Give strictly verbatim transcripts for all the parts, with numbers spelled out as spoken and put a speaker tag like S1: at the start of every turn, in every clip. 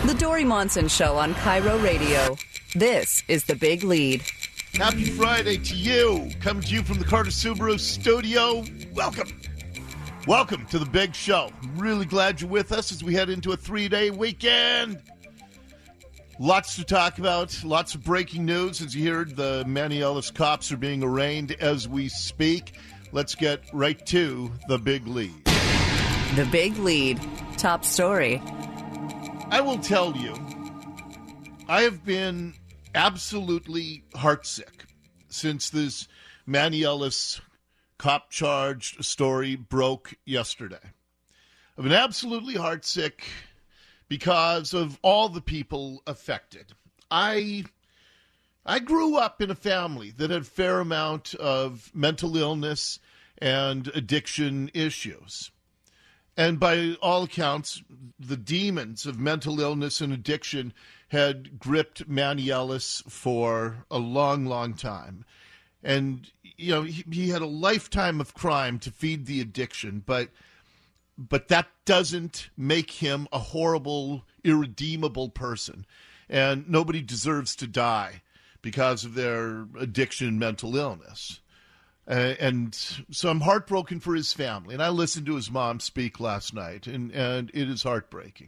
S1: The Dory Monson Show on Cairo Radio. This is The Big Lead.
S2: Happy Friday to you. Coming to you from the Carter Subaru studio. Welcome. Welcome to The Big Show. Really glad you're with us as we head into a three-day weekend. Lots to talk about. Lots of breaking news. As you heard, the Manny Ellis cops are being arraigned as we speak. Let's get right to The Big Lead.
S1: The Big Lead. Top story.
S2: I will tell you, I have been absolutely heartsick since this Manny Ellis cop charged story broke yesterday. I've been absolutely heartsick because of all the people affected. I I grew up in a family that had a fair amount of mental illness and addiction issues. And by all accounts, the demons of mental illness and addiction had gripped Manny Ellis for a long, long time. And, you know, he, he had a lifetime of crime to feed the addiction, but but that doesn't make him a horrible, irredeemable person. And nobody deserves to die because of their addiction and mental illness. Uh, and so I'm heartbroken for his family. And I listened to his mom speak last night, and, and it is heartbreaking.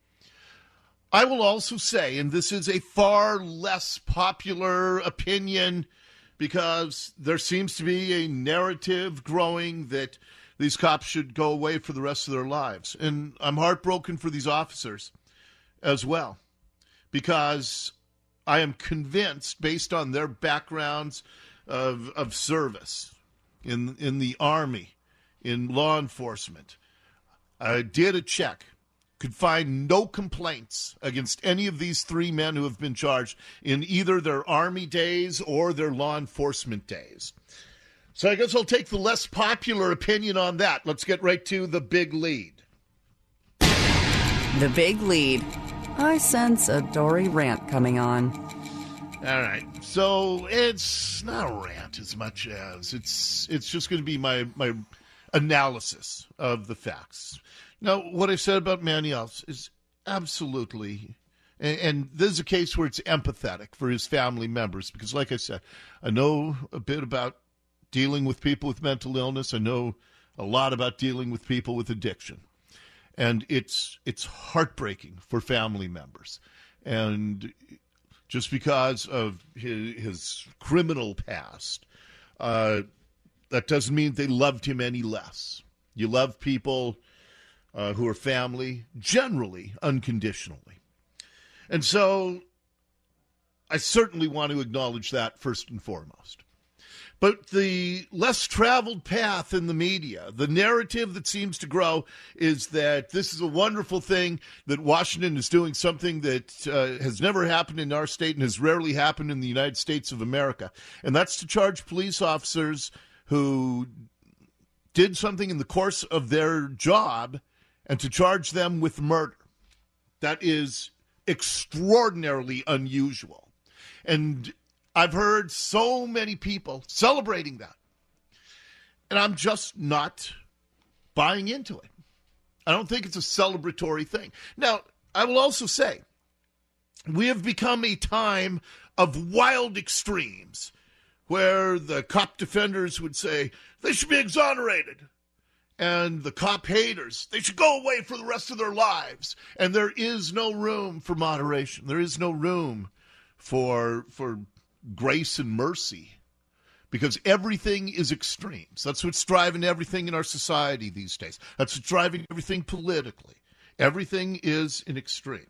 S2: I will also say, and this is a far less popular opinion because there seems to be a narrative growing that these cops should go away for the rest of their lives. And I'm heartbroken for these officers as well because I am convinced, based on their backgrounds, Of, of service in in the Army, in law enforcement. I did a check, could find no complaints against any of these three men who have been charged in either their Army days or their law enforcement days. So I guess I'll take the less popular opinion on that. Let's get right to the big lead.
S1: The Big Lead. I sense a Dory rant coming on.
S2: All right, so it's not a rant as much as it's it's just going to be my, my analysis of the facts. Now, what I said about Manny Ellis is absolutely, and, and this is a case where it's empathetic for his family members because, like I said, I know a bit about dealing with people with mental illness. I know a lot about dealing with people with addiction, and it's it's heartbreaking for family members. And just because of his, his criminal past, uh, that doesn't mean they loved him any less. You love people uh, who are family, generally, unconditionally. And so I certainly want to acknowledge that first and foremost. But the less traveled path in the media, the narrative that seems to grow is that this is a wonderful thing, that Washington is doing something that uh, has never happened in our state and has rarely happened in the United States of America. And that's to charge police officers who did something in the course of their job and to charge them with murder. That is extraordinarily unusual. And I've heard so many people celebrating that, and I'm just not buying into it. I don't think it's a celebratory thing. Now, I will also say, we have become a time of wild extremes where the cop defenders would say they should be exonerated, and the cop haters, they should go away for the rest of their lives. And there is no room for moderation. There is no room for for grace and mercy, because everything is extremes. That's what's driving everything in our society these days. That's what's driving everything politically. Everything is an extreme.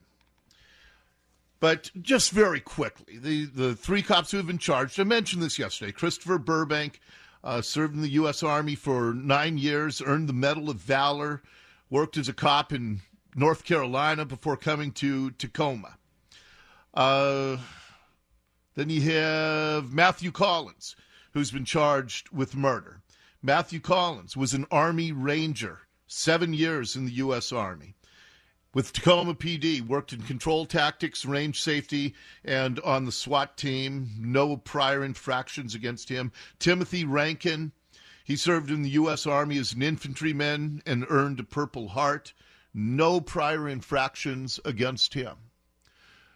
S2: But just very quickly, the, the three cops who have been charged, I mentioned this yesterday. Christopher Burbank uh, served in the U S Army for nine years, earned the Medal of Valor, worked as a cop in North Carolina before coming to Tacoma. Uh... Then you have Matthew Collins, who's been charged with murder. Matthew Collins was an Army Ranger, seven years in the U S Army. With Tacoma P D, worked in control tactics, range safety, and on the SWAT team. No prior infractions against him. Timothy Rankin, he served in the U S Army as an infantryman and earned a Purple Heart. No prior infractions against him.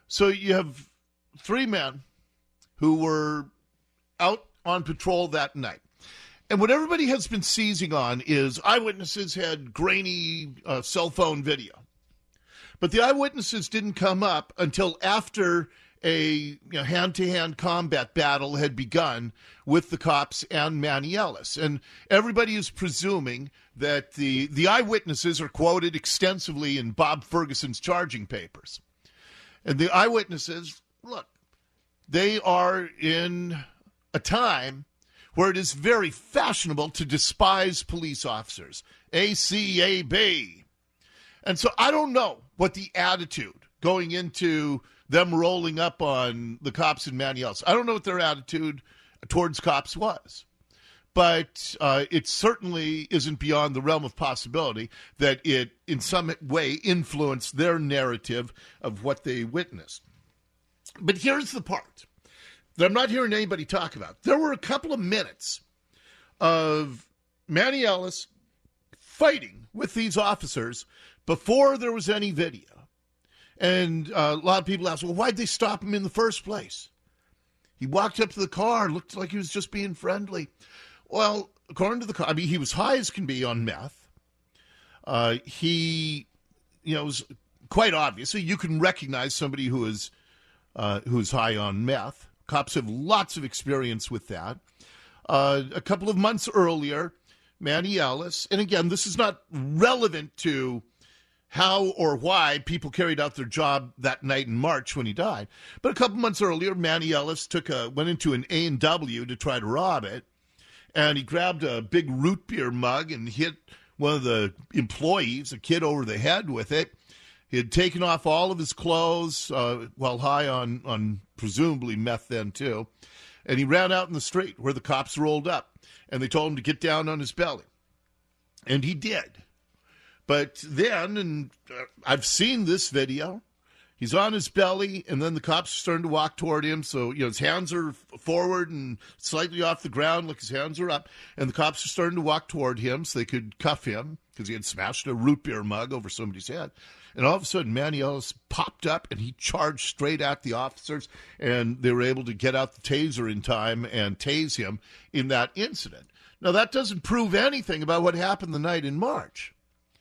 S2: So you have three men who were out on patrol that night. And what everybody has been seizing on is eyewitnesses had grainy uh, cell phone video. But the eyewitnesses didn't come up until after a you know, hand-to-hand combat battle had begun with the cops and Manny Ellis. And everybody is presuming that the, the eyewitnesses are quoted extensively in Bob Ferguson's charging papers. And the eyewitnesses, look, they are in a time where it is very fashionable to despise police officers. A C A B. And so I don't know what the attitude going into them rolling up on the cops in Manny Ellis. I don't know what their attitude towards cops was. But uh, it certainly isn't beyond the realm of possibility that it in some way influenced their narrative of what they witnessed. But here's the part that I'm not hearing anybody talk about. There were a couple of minutes of Manny Ellis fighting with these officers before there was any video. And uh, a lot of people ask, well, why'd they stop him in the first place? He walked up to the car, looked like he was just being friendly. Well, according to the car, I mean, he was high as can be on meth. Uh, he, you know, it was quite obvious. So you can recognize somebody who is uh, who is high on meth. Cops have lots of experience with that. Uh, a couple of months earlier, Manny Ellis, and again, this is not relevant to how or why people carried out their job that night in March when he died, but a couple months earlier, Manny Ellis took a went into an A and W to try to rob it, and he grabbed a big root beer mug and hit one of the employees, a kid, over the head with it. He had taken off all of his clothes uh, while high on, on presumably meth then, too. And he ran out in the street where the cops rolled up. And they told him to get down on his belly. And he did. But then, and uh, I've seen this video, he's on his belly, and then the cops are starting to walk toward him. So, you know, his hands are forward and slightly off the ground, like his hands are up. And the cops are starting to walk toward him so they could cuff him because he had smashed a root beer mug over somebody's head. And all of a sudden, Manny Ellis popped up, and he charged straight at the officers, and they were able to get out the taser in time and tase him in that incident. Now, that doesn't prove anything about what happened the night in March,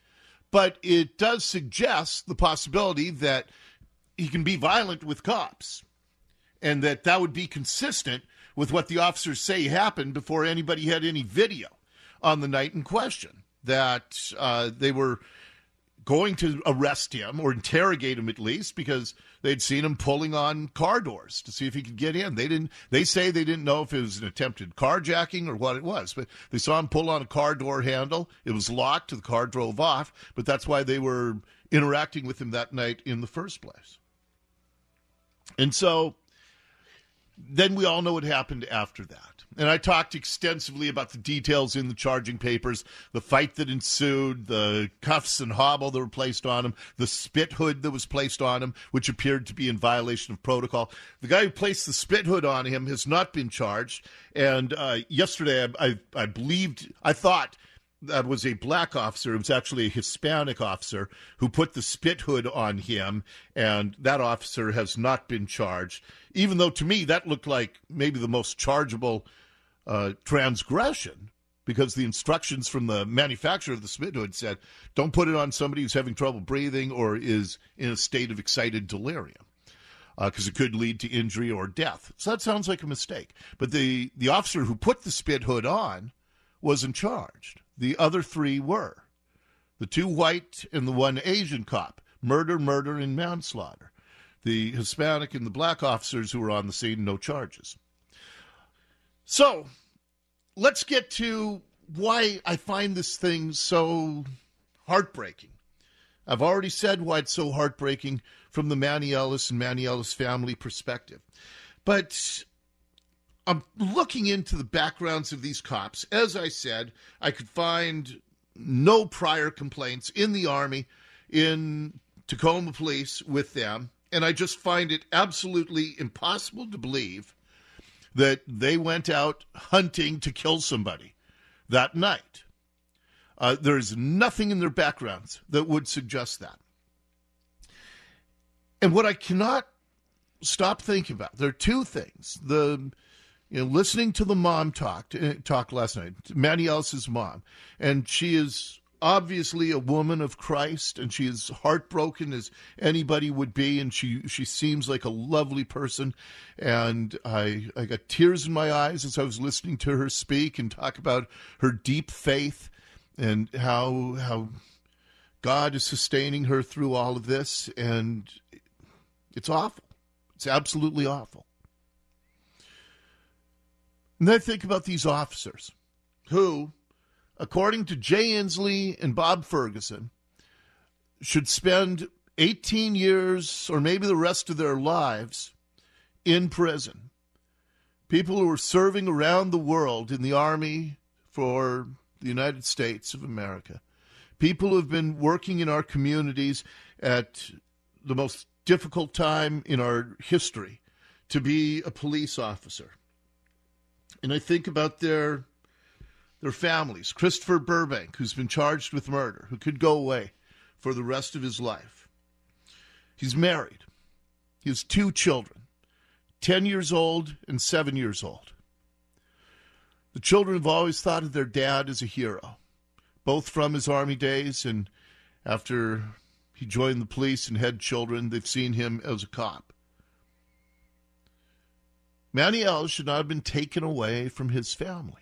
S2: but it does suggest the possibility that he can be violent with cops, and that that would be consistent with what the officers say happened before anybody had any video on the night in question, that uh, they were going to arrest him or interrogate him at least because they'd seen him pulling on car doors to see if he could get in. They didn't. They say they didn't know if it was an attempted carjacking or what it was, but they saw him pull on a car door handle. It was locked. The car drove off, but that's why they were interacting with him that night in the first place. And so then we all know what happened after that. And I talked extensively about the details in the charging papers, the fight that ensued, the cuffs and hobble that were placed on him, the spit hood that was placed on him, which appeared to be in violation of protocol. The guy who placed the spit hood on him has not been charged. And uh, yesterday, I, I, I believed, I thought that was a black officer. It was actually a Hispanic officer who put the spit hood on him, and that officer has not been charged, even though to me that looked like maybe the most chargeable uh, transgression, because the instructions from the manufacturer of the spit hood said, don't put it on somebody who's having trouble breathing or is in a state of excited delirium, because uh, it could lead to injury or death. So that sounds like a mistake. But the, the officer who put the spit hood on wasn't charged. The other three were. The two white and the one Asian cop. Murder, murder, and manslaughter. The Hispanic and the black officers who were on the scene, no charges. So, let's get to why I find this thing so heartbreaking. I've already said why it's so heartbreaking from the Manny Ellis and Manny Ellis family perspective. But I'm looking into the backgrounds of these cops. As I said, I could find no prior complaints in the Army, in Tacoma Police with them, and I just find it absolutely impossible to believe that they went out hunting to kill somebody that night. Uh, there's nothing in their backgrounds that would suggest that. And what I cannot stop thinking about. There are two things. The you know, listening to the mom talk talk last night, Manny Ellis's mom, and she is obviously a woman of Christ, and she is heartbroken as anybody would be, and she, she seems like a lovely person, and I I got tears in my eyes as I was listening to her speak and talk about her deep faith and how how God is sustaining her through all of this, and it's awful. It's absolutely awful. And then I think about these officers who, according to Jay Inslee and Bob Ferguson, should spend eighteen years or maybe the rest of their lives in prison. People who are serving around the world in the Army for the United States of America. People who have been working in our communities at the most difficult time in our history to be a police officer. And I think about their their families. Christopher Burbank, who's been charged with murder, who could go away for the rest of his life. He's married. He has two children, ten years old and seven years old. The children have always thought of their dad as a hero, both from his Army days and after he joined the police and had children, they've seen him as a cop. Manny Ellis should not have been taken away from his family.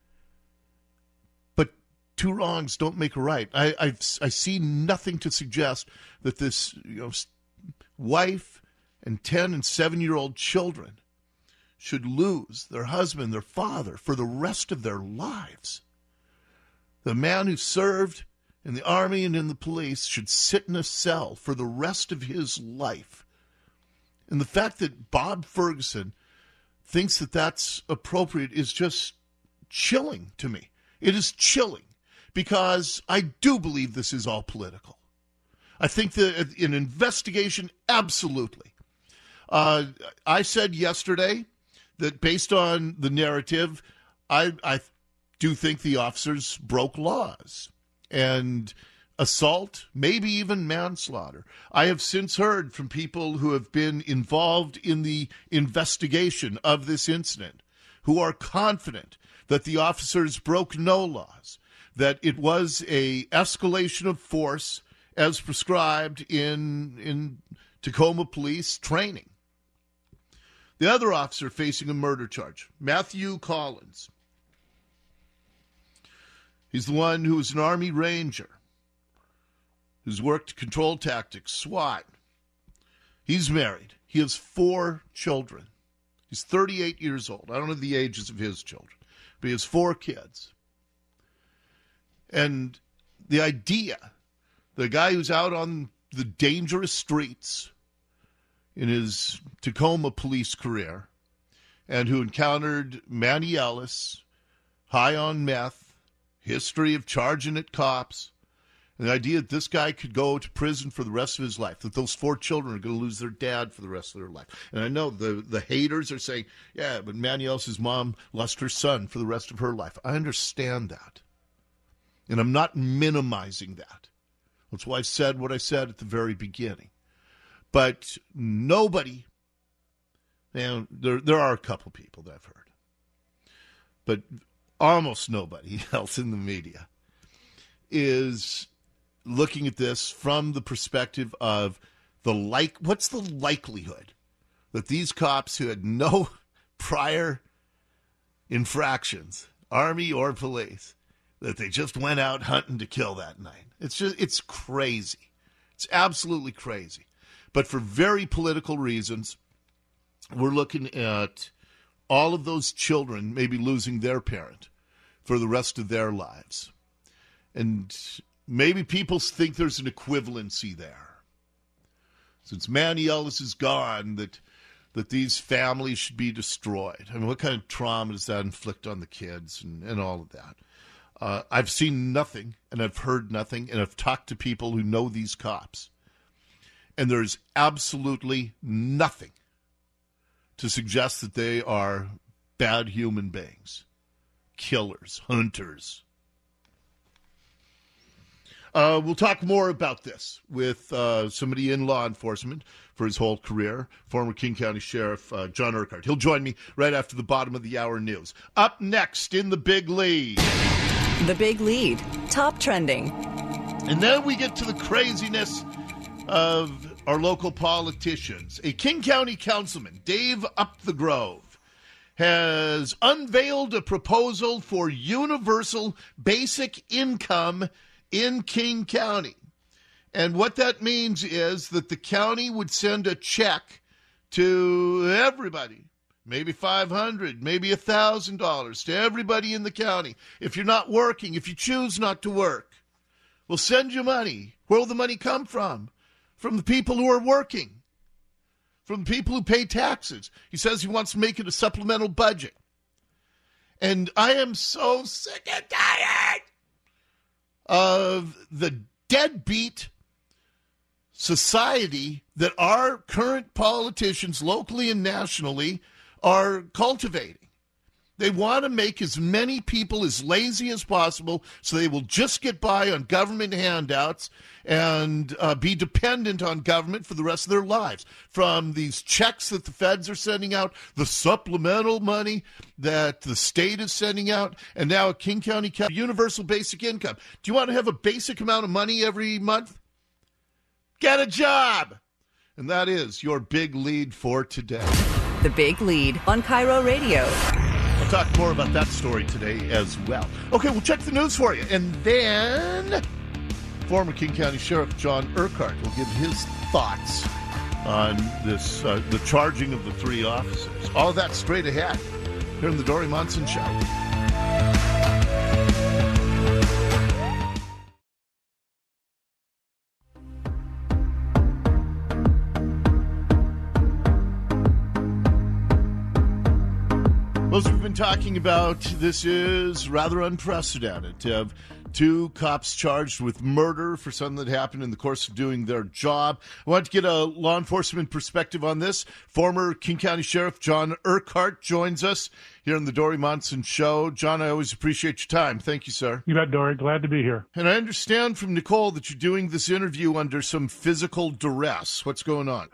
S2: But two wrongs don't make a right. I I've, I see nothing to suggest that this you know, wife and ten and seven-year-old children should lose their husband, their father, for the rest of their lives. The man who served in the Army and in the police should sit in a cell for the rest of his life. And the fact that Bob Ferguson thinks that that's appropriate is just chilling to me. It is chilling because I do believe this is all political. I think that an investigation, absolutely. Uh, I said yesterday that based on the narrative, I, I do think the officers broke laws and assault, maybe even manslaughter. I have since heard from people who have been involved in the investigation of this incident who are confident that the officers broke no laws, that it was a escalation of force as prescribed in in Tacoma police training. The other officer facing a murder charge, Matthew Collins. He's the one who was an Army Ranger, who's worked control tactics, SWAT. He's married. He has four children. He's thirty-eight years old. I don't know the ages of his children, but he has four kids. And the idea, the guy who's out on the dangerous streets in his Tacoma police career and who encountered Manny Ellis, high on meth, history of charging at cops, and the idea that this guy could go to prison for the rest of his life, that those four children are going to lose their dad for the rest of their life. And I know the, the haters are saying, yeah, but Manny Ellis' mom lost her son for the rest of her life. I understand that. And I'm not minimizing that. That's why I said what I said at the very beginning. But nobody, and there, there are a couple people that I've heard, but almost nobody else in the media is looking at this from the perspective of the like, what's the likelihood that these cops who had no prior infractions, Army or police, that they just went out hunting to kill that night? It's just, it's crazy. It's absolutely crazy. But for very political reasons, we're looking at all of those children maybe losing their parent for the rest of their lives. And maybe people think there's an equivalency there. Since Manny Ellis is gone, that that these families should be destroyed. I mean, what kind of trauma does that inflict on the kids and, and all of that? Uh, I've seen nothing, and I've heard nothing, and I've talked to people who know these cops. And there's absolutely nothing to suggest that they are bad human beings, killers, hunters. Uh, we'll talk more about this with uh, somebody in law enforcement for his whole career, former King County Sheriff uh, John Urquhart. He'll join me right after the bottom of the hour news. Up next in the Big Lead.
S1: The Big Lead, top trending.
S2: And then we get to the craziness of our local politicians. A King County councilman, Dave Upthegrove, has unveiled a proposal for universal basic income in King County. And what that means is that the county would send a check to everybody, maybe five hundred dollars, maybe one thousand dollars to everybody in the county. If you're not working, if you choose not to work, we'll send you money. Where will the money come from? From the people who are working. From the people who pay taxes. He says he wants to make it a supplemental budget. And I am so sick and tired of the deadbeat society that our current politicians, locally and nationally, are cultivating. They want to make as many people as lazy as possible so they will just get by on government handouts and uh, be dependent on government for the rest of their lives. From these checks that the feds are sending out, the supplemental money that the state is sending out, and now a King County universal basic income. Do you want to have a basic amount of money every month? Get a job! And that is your Big Lead for today.
S1: The Big Lead on Cairo Radio.
S2: We'll talk more about that story today as well. Okay, we'll check the news for you. And then former King County Sheriff John Urquhart will give his thoughts on this, uh, the charging of the three officers. All of that straight ahead here in the Dory Monson Show. As we've been talking about, this is rather unprecedented to have two cops charged with murder for something that happened in the course of doing their job. I want to get a law enforcement perspective on this. Former King County Sheriff John Urquhart joins us here on the Dory Monson Show. John, I always appreciate your time. Thank you, sir.
S3: You bet, Dory. Glad to be here.
S2: And I understand from Nicole that you're doing this interview under some physical duress. What's going on?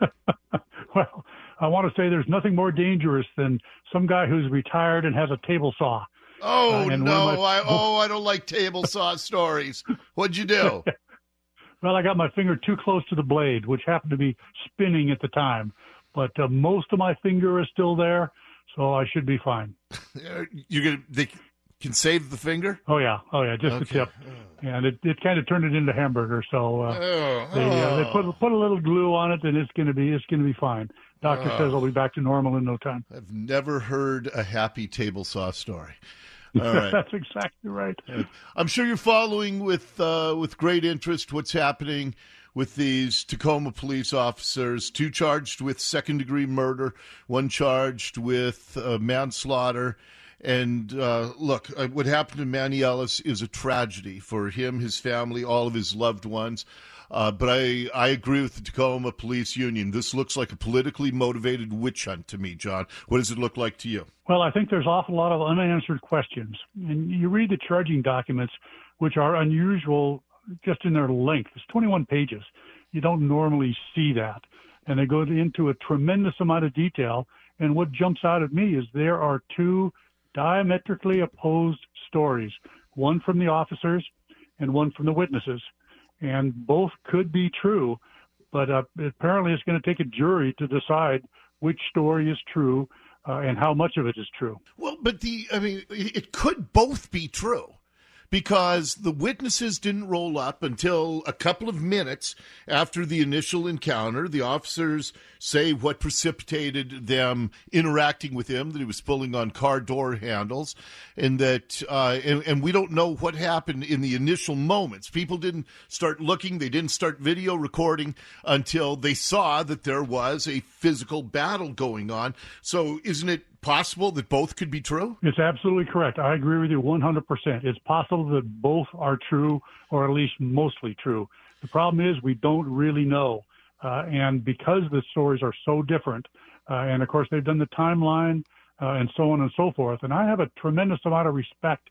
S3: Well, I want to say there's nothing more dangerous than some guy who's retired and has a table saw.
S2: Oh,
S3: uh,
S2: no.
S3: My...
S2: I, oh, I don't like table saw stories. What'd you do?
S3: Well, I got my finger too close to the blade, which happened to be spinning at the time. But uh, most of my finger is still there, so I should be fine.
S2: You're gonna, they can save the finger?
S3: Oh, yeah. Oh, yeah, just
S2: okay.
S3: the tip. And it, it kind of turned it into hamburger, so uh,
S2: oh,
S3: they, uh, they put
S2: oh.
S3: put a little glue on it, and it's going to be it's going to be fine. Doctor
S2: oh.
S3: says I'll be back to normal in no time.
S2: I've never heard a happy table saw story. All right.
S3: That's exactly right.
S2: I'm sure you're following with uh, with great interest what's happening with these Tacoma police officers, two charged with second-degree murder, one charged with uh, manslaughter. And uh, look, uh, what happened to Manny Ellis is a tragedy for him, his family, all of his loved ones. Uh, but I, I agree with the Tacoma Police Union. This looks like a politically motivated witch hunt to me, John. What does it look like to you?
S3: Well, I think there's an awful lot of unanswered questions. And you read the charging documents, which are unusual just in their length. It's twenty-one pages. You don't normally see that. And they go into a tremendous amount of detail. And what jumps out at me is there are two diametrically opposed stories, one from the officers and one from the witnesses. And both could be true, but uh, apparently it's going to take a jury to decide which story is true uh, and how much of it is true.
S2: Well, but the I mean, it could both be true, because the witnesses didn't roll up until a couple of minutes after the initial encounter. The officers say what precipitated them interacting with him, that he was pulling on car door handles, and that uh, and, and we don't know what happened in the initial moments. People didn't start looking, they didn't start video recording until they saw that there was a physical battle going on. So isn't it possible that both could be true?
S3: It's absolutely correct. I agree with you one hundred percent. It's possible that both are true, or at least mostly true. The problem is we don't really know. Uh, and because the stories are so different, uh, and of course they've done the timeline uh, and so on and so forth, and I have a tremendous amount of respect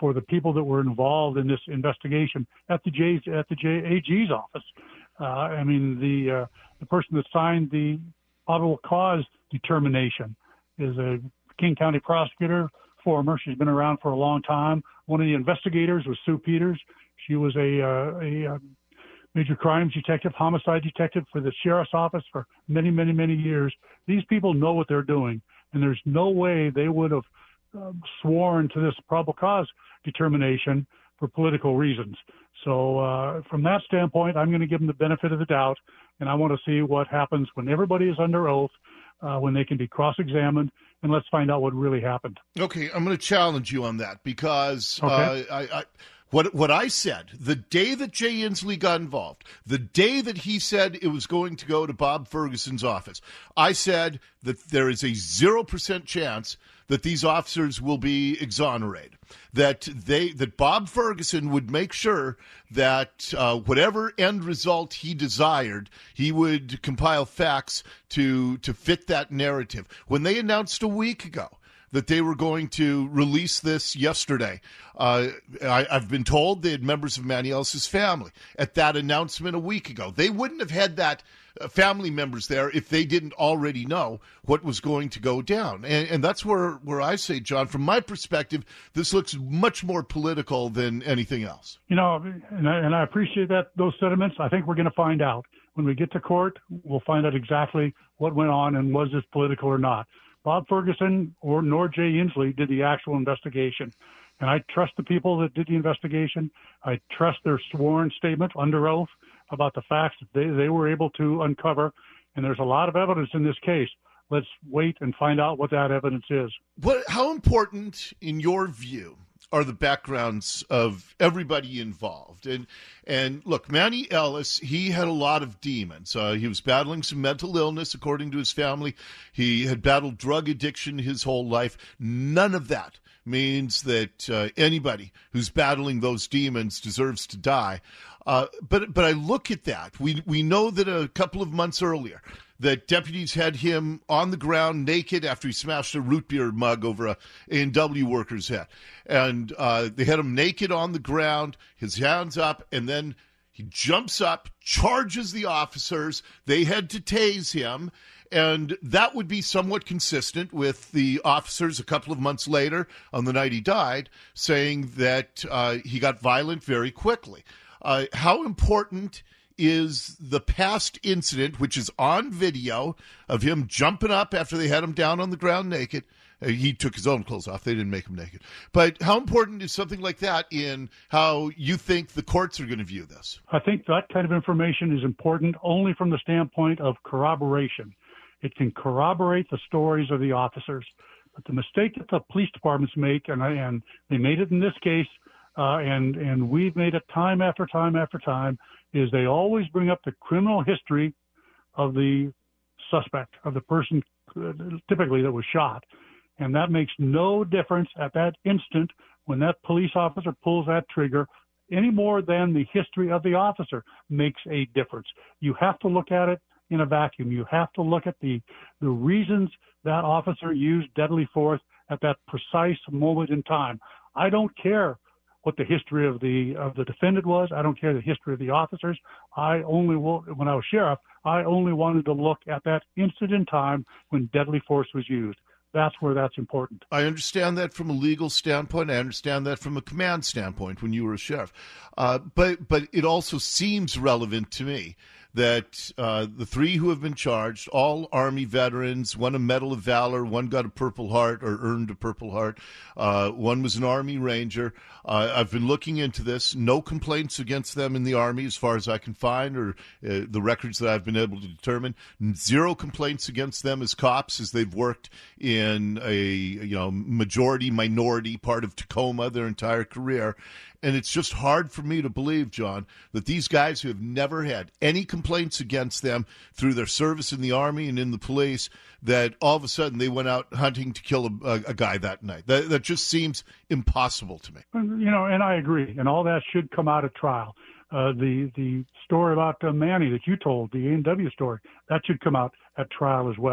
S3: for the people that were involved in this investigation at the J's, at the J, A G's office. Uh, I mean, the uh, the person that signed the probable cause determination is a King County prosecutor, former. She's been around for a long time. One of the investigators was Sue Peters. She was a, uh, a, a major crimes detective, homicide detective for the sheriff's office for many, many, many years. These people know what they're doing, and there's no way they would have uh, sworn to this probable cause determination for political reasons. So uh, from that standpoint, I'm going to give them the benefit of the doubt, and I want to see what happens when everybody is under oath, uh, when they can be cross-examined, and let's find out what really happened.
S2: Okay, I'm going to challenge you on that because
S3: Okay.
S2: uh, I, I, what what I said, the day that Jay Inslee got involved, the day that he said it was going to go to Bob Ferguson's office, I said that there is a zero percent chance that these officers will be exonerated, that they that Bob Ferguson would make sure that uh, whatever end result he desired, he would compile facts to to fit that narrative. When they announced a week ago that they were going to release this yesterday, uh, I, I've been told they had members of Manny Ellis's family at that announcement a week ago. They wouldn't have had that uh, family members there if they didn't already know what was going to go down. And, and that's where, where I say, John, from my perspective, this looks much more political than anything else.
S3: You know, and I, and I appreciate that those sentiments. I think we're going to find out. When we get to court, we'll find out exactly what went on and was this political or not. Bob Ferguson or nor Jay Inslee did the actual investigation. And I trust the people that did the investigation. I trust their sworn statement under oath about the facts that they, they were able to uncover. And there's a lot of evidence in this case. Let's wait and find out what that evidence is.
S2: What, how important, in your view, are the backgrounds of everybody involved? And and look, Manny Ellis, he had a lot of demons. Uh, he was battling some mental illness, according to his family. He had battled drug addiction his whole life. None of that means that uh, anybody who's battling those demons deserves to die. Uh, but but I look at that. We we know that a couple of months earlier, that deputies had him on the ground naked after he smashed a root beer mug over a A and W worker's head. And uh, they had him naked on the ground, his hands up, and then he jumps up, charges the officers. They had to tase him. And that would be somewhat consistent with the officers a couple of months later, on the night he died, saying that uh, he got violent very quickly. Uh, how important is the past incident, which is on video, of him jumping up after they had him down on the ground naked? Uh, he took his own clothes off. They didn't make him naked. But how important is something like that in how you think the courts are going to view this?
S3: I think that kind of information is important only from the standpoint of corroboration. It can corroborate the stories of the officers. But the mistake that the police departments make, and, I, and they made it in this case, uh, and, and we've made it time after time after time, is they always bring up the criminal history of the suspect, of the person typically that was shot. And that makes no difference at that instant when that police officer pulls that trigger, any more than the history of the officer makes a difference. You have to look at it in a vacuum. You have to look at the, the reasons that officer used deadly force at that precise moment in time. I don't care what the history of the of the defendant was. I don't care the history of the officers. I only will, when I was sheriff, I only wanted to look at that instant in time when deadly force was used. That's where that's important.
S2: I understand that from a legal standpoint. I understand that from a command standpoint when you were a sheriff. Uh, but but it also seems relevant to me that uh, the three who have been charged, all Army veterans, one a Medal of Valor, one got a Purple Heart or earned a Purple Heart, uh, one was an Army Ranger. Uh, I've been looking into this. No complaints against them in the Army as far as I can find, or uh, the records that I've been able to determine. Zero complaints against them as cops, as they've worked in a you know majority minority part of Tacoma their entire career. And it's just hard for me to believe, John, that these guys who have never had any complaints against them through their service in the Army and in the police, that all of a sudden they went out hunting to kill a, a, a guy that night. That, that just seems impossible to me.
S3: You know, and I agree. And all that should come out at trial. Uh, the the story about uh, Manny that you told, the A and W story, that should come out at trial as well.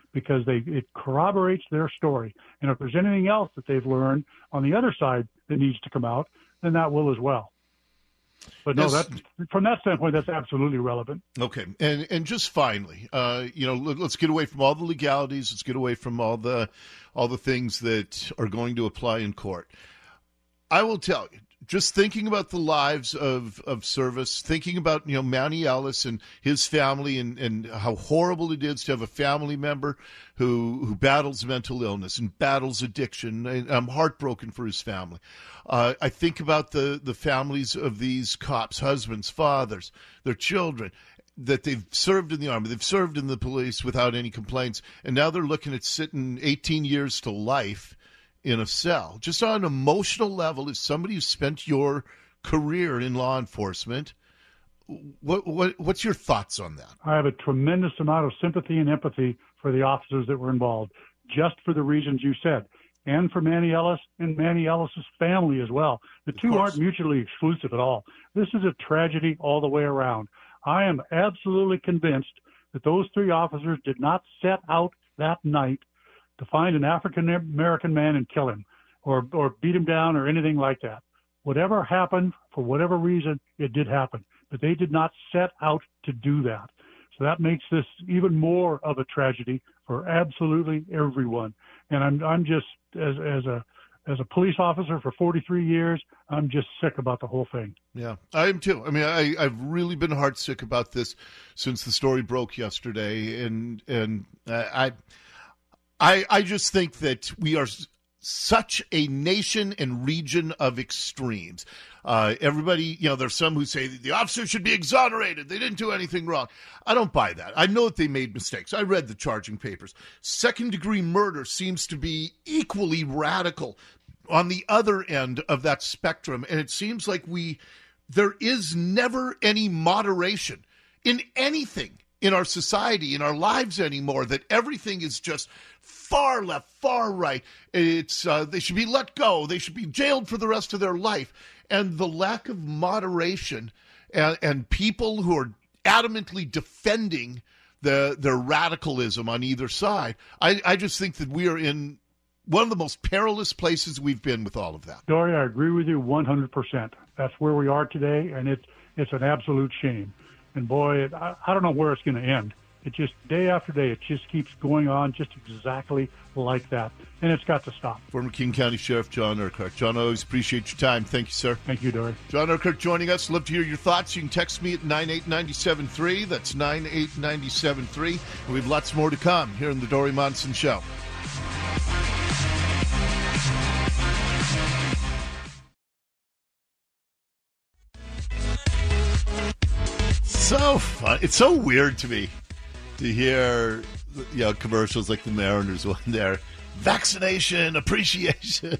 S3: because they it corroborates their story. And if there's anything else that they've learned on the other side that needs to come out, then that will as well. But no,
S2: yes.
S3: that from that standpoint, that's absolutely relevant.
S2: Okay, and and just finally, uh, you know, let, let's get away from all the legalities. Let's get away from all the all the things that are going to apply in court. I will tell you, just thinking about the lives of, of service, thinking about, you know, Manny Ellis and his family and, and how horrible it is to have a family member who who battles mental illness and battles addiction. And I'm heartbroken for his family. Uh, I think about the, the families of these cops, husbands, fathers, their children, that they've served in the Army, they've served in the police without any complaints, and now they're looking at sitting eighteen years to life in a cell. Just on an emotional level, as somebody who spent your career in law enforcement, what, what what's your thoughts on that?
S3: I have a tremendous amount of sympathy and empathy for the officers that were involved, just for the reasons you said, and for Manny Ellis and Manny Ellis's family as well. The two aren't mutually exclusive at all. This is a tragedy all the way around. I am absolutely convinced that those three officers did not set out that night to find an African-American man and kill him or, or beat him down or anything like that. Whatever happened, for whatever reason, it did happen. But they did not set out to do that. So that makes this even more of a tragedy for absolutely everyone. And I'm I'm just, as as a as a police officer for forty-three years, I'm just sick about the whole thing.
S2: Yeah, I am too. I mean, I, I've really been heartsick about this since the story broke yesterday. And, and I... I, I just think that we are such a nation and region of extremes. Uh, everybody, you know, there's some who say the officers should be exonerated. They didn't do anything wrong. I don't buy that. I know that they made mistakes. I read the charging papers. Second-degree murder seems to be equally radical on the other end of that spectrum. And it seems like we, there is never any moderation in anything in our society, in our lives anymore, that everything is just far left, far right. It's uh, they should be let go. They should be jailed for the rest of their life. And the lack of moderation and, and people who are adamantly defending the their radicalism on either side, I, I just think that we are in one of the most perilous places we've been with all of that.
S3: Dory, I agree with you one hundred percent. That's where we are today, and it's, it's an absolute shame. And boy, it, I, I don't know where it's going to end. It just, day after day, it just keeps going on just exactly like that. And it's got to stop.
S2: Former King County Sheriff John Urquhart. John, I always appreciate your time. Thank you, sir.
S3: Thank you, Dory.
S2: John Urquhart joining us. Love to hear your thoughts. You can text me at nine eight nine seven three. That's nine eight nine seven three. And we have lots more to come here in the Dory Monson Show. So fun. It's so weird to me to hear, you know, commercials like the Mariners one there. Vaccination appreciation.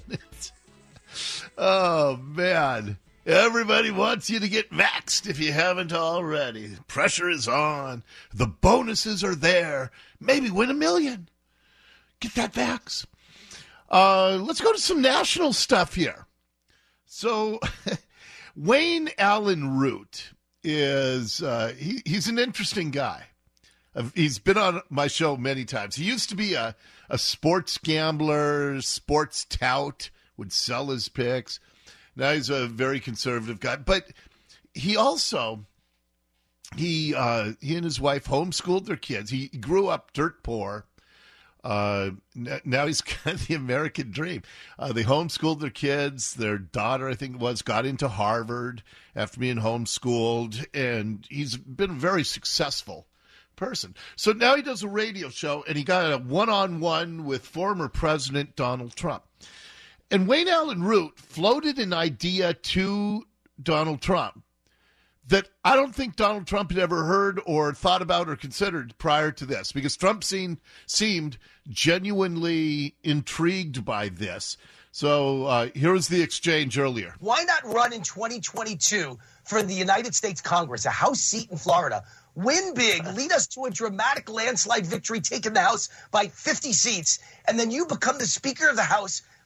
S2: Oh, man. Everybody wants you to get vaxxed if you haven't already. Pressure is on. The bonuses are there. Maybe win a million. Get that vax. Uh, let's go to some national stuff here. So, Wayne Allyn Root is uh, he, he's an interesting guy. He's been on my show many times. He used to be a, a sports gambler, sports tout, would sell his picks. Now he's a very conservative guy. But he also, he uh, he and his wife homeschooled their kids. He grew up dirt poor. Uh, now he's got the American dream. Uh, they homeschooled their kids. Their daughter, I think it was, got into Harvard after being homeschooled, and he's been a very successful person. So now he does a radio show, and he got a one-on-one with former President Donald Trump. And Wayne Allyn Root floated an idea to Donald Trump that I don't think Donald Trump had ever heard or thought about or considered prior to this, because Trump seemed, seemed genuinely intrigued by this. So uh, here was the exchange earlier.
S4: Why not run in twenty twenty-two for the United States Congress, a House seat in Florida? Win big, lead us to a dramatic landslide victory, taking the House by fifty seats, and then you become the Speaker of the House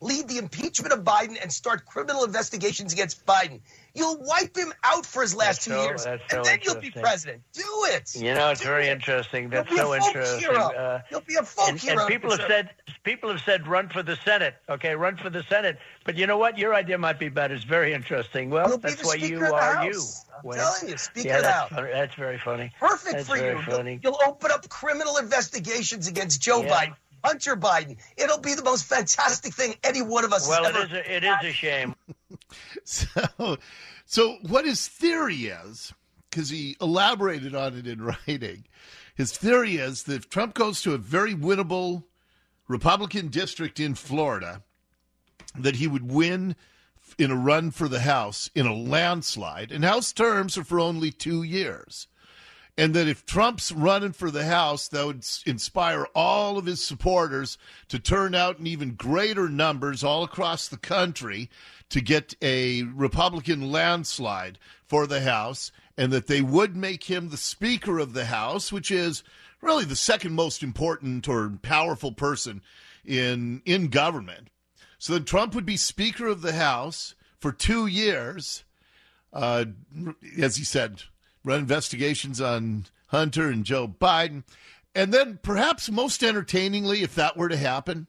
S4: lead the impeachment of Biden and start criminal investigations against Biden. You'll wipe him out for his last
S5: that's
S4: two
S5: so,
S4: years,
S5: and
S4: so then you'll be president. Do it.
S5: You know, it's
S4: Do
S5: very
S4: it.
S5: interesting. That's
S4: you'll
S5: so
S4: be a folk
S5: interesting.
S4: Hero.
S5: Uh,
S4: you'll be a folk
S5: and,
S4: hero.
S5: and people have said, people have said, run for the Senate. Okay, run for the Senate. But you know what? Your idea might be better. It's very interesting. Well,
S4: you'll
S5: that's
S4: be the
S5: why
S4: Speaker
S5: you
S4: of the
S5: are
S4: House.
S5: you.
S4: I'm
S5: Wayne.
S4: telling you, Speaker
S5: yeah,
S4: of the
S5: that's
S4: House.
S5: Funny. That's very funny.
S4: Perfect
S5: that's
S4: for
S5: very
S4: you.
S5: Funny.
S4: You'll, you'll open up criminal investigations against Joe
S5: Yeah.
S4: Biden, Hunter Biden. It'll be the most fantastic thing any one of us
S5: Well,
S4: has
S5: it
S4: ever.
S5: is. A, it is a shame.
S2: So, so what his theory is, because he elaborated on it in writing, his theory is that if Trump goes to a very winnable Republican district in Florida, that he would win in a run for the House in a landslide, and House terms are for only two years. And that if Trump's running for the House, that would inspire all of his supporters to turn out in even greater numbers all across the country to get a Republican landslide for the House, and that they would make him the Speaker of the House, which is really the second most important or powerful person in in government. So then Trump would be Speaker of the House for two years, uh, as he said, run investigations on Hunter and Joe Biden. And then perhaps most entertainingly, if that were to happen,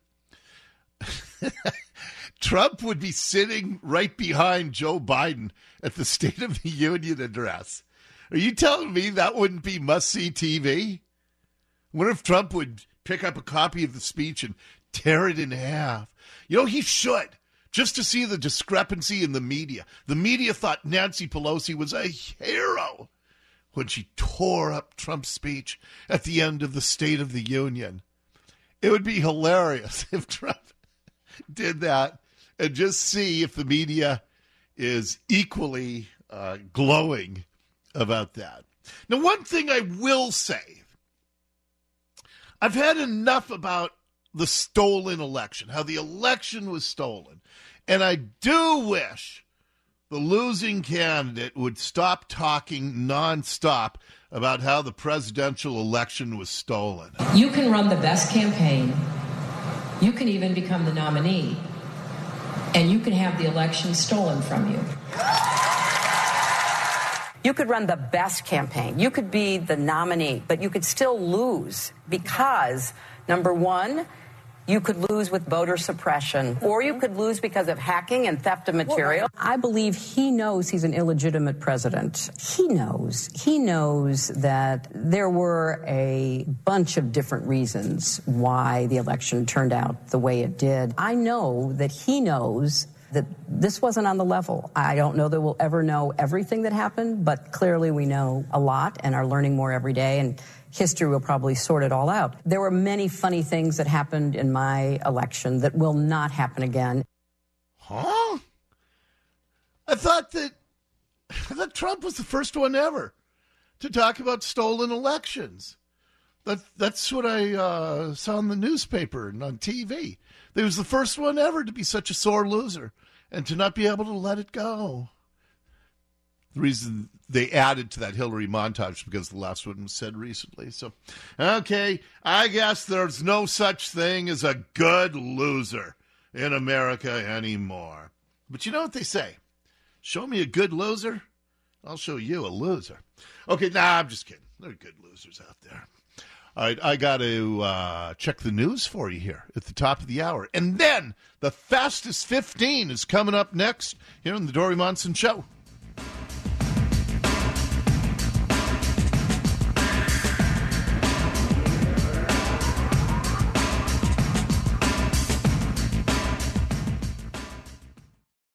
S2: Trump would be sitting right behind Joe Biden at the State of the Union address. Are you telling me that wouldn't be must-see T V? What if Trump would pick up a copy of the speech and tear it in half? You know, he should, just to see the discrepancy in the media. The media thought Nancy Pelosi was a hero when she tore up Trump's speech at the end of the State of the Union. It would be hilarious if Trump did that, and just see if the media is equally uh, glowing about that. Now, one thing I will say, I've had enough about the stolen election, how the election was stolen, and I do wish the losing candidate would stop talking nonstop about how the presidential election was stolen.
S6: You can run the best campaign. You can even become the nominee. And you can have the election stolen from you.
S7: You could run the best campaign. You could be the nominee, but you could still lose because, number one, you could lose with voter suppression, or you could lose because of hacking and theft of material.
S6: I believe he knows he's an illegitimate president. He knows. He knows that there were a bunch of different reasons why the election turned out the way it did. I know that he knows that this wasn't on the level. I don't know that we'll ever know everything that happened, but clearly we know a lot and are learning more every day, and history will probably sort it all out. There were many funny things that happened in my election that will not happen again.
S2: Huh? I thought that I thought Trump was the first one ever to talk about stolen elections. That that's what I uh, saw in the newspaper and on T V. He was the first one ever to be such a sore loser and to not be able to let it go. The reason they added to that Hillary montage because the last one was said recently. So, okay, I guess there's no such thing as a good loser in America anymore. But you know what they say? Show me a good loser, I'll show you a loser. Okay, nah, I'm just kidding. There are good losers out there. All right, I got to uh, check the news for you here at the top of the hour. And then the Fastest fifteen is coming up next here on the Dori Monson Show.